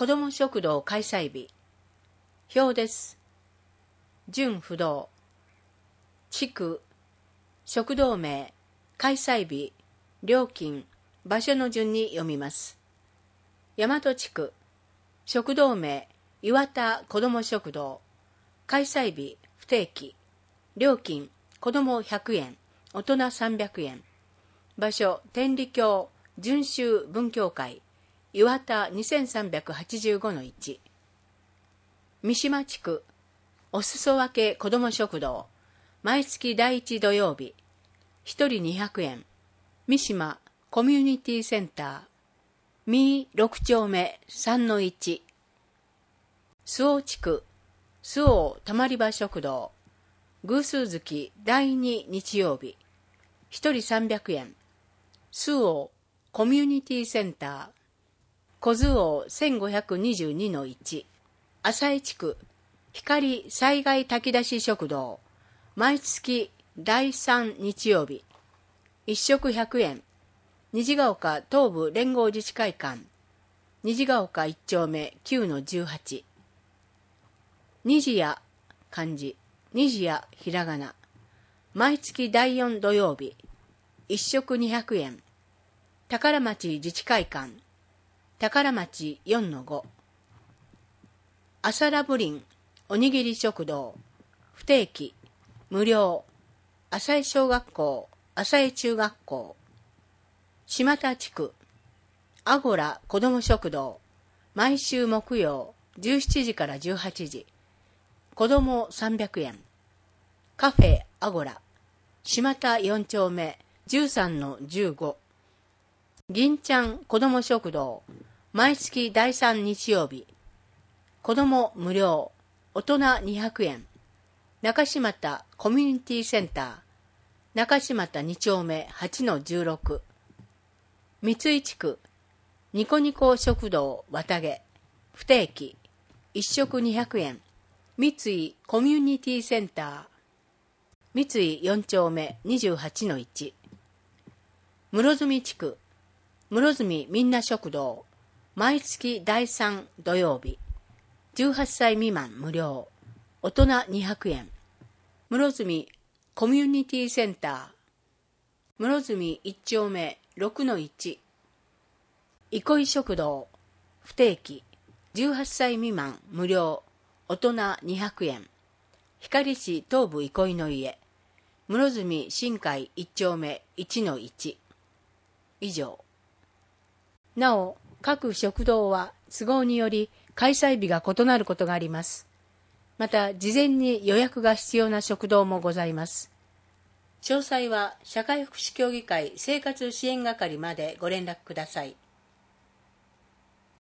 子ども食堂開催日。表です。準不動。地区、食堂名、開催日、料金、場所の順に読みます。大和地区、食堂名、岩田子ども食堂。開催日、不定期。料金、子ども100円、大人300円。場所、天理教純宗文教会、岩田 2385-1。三島地区、お裾分け子ども食堂。毎月第1土曜日。1人200円。三島コミュニティセンター。三6丁目3-1。周防地区、周防たまり場食堂。偶数月第2日曜日。1人300円。周防コミュニティセンター。小周防 1522-1。浅井地区、光災害炊き出し食堂。毎月第3日曜日。1食100円。虹ヶ丘東部連合自治会館。虹ヶ丘1丁目 9-18。虹屋漢字、虹屋ひらがな。毎月第4土曜日。1食200円。宝町自治会館。宝町 4-5。朝ラブリンおにぎり食堂。不定期、無料。浅井小学校、浅井中学校。島田地区、アゴラ子ども食堂。毎週木曜、17時から18時。子ども300円。カフェアゴラ。島田4丁目 13-15。銀ちゃん子ども食堂。毎月第3日曜日。子ども無料。大人200円。中島田コミュニティセンター。中島田2丁目 8-16。三井地区、ニコニコ食堂綿毛。不定期。1食200円。三井コミュニティセンター。三井4丁目 28-1。室積地区、室積みんな食堂。毎月第3土曜日。18歳未満無料。大人200円。室積コミュニティセンター。室積1丁目 6-1。憩い食堂。不定期。18歳未満無料。大人200円。光市東部憩いの家。室積新海1丁目 1-1。以上。なお、各食堂は都合により開催日が異なることがあります。また、事前に予約が必要な食堂もございます。詳細は社会福祉協議会生活支援係までご連絡ください。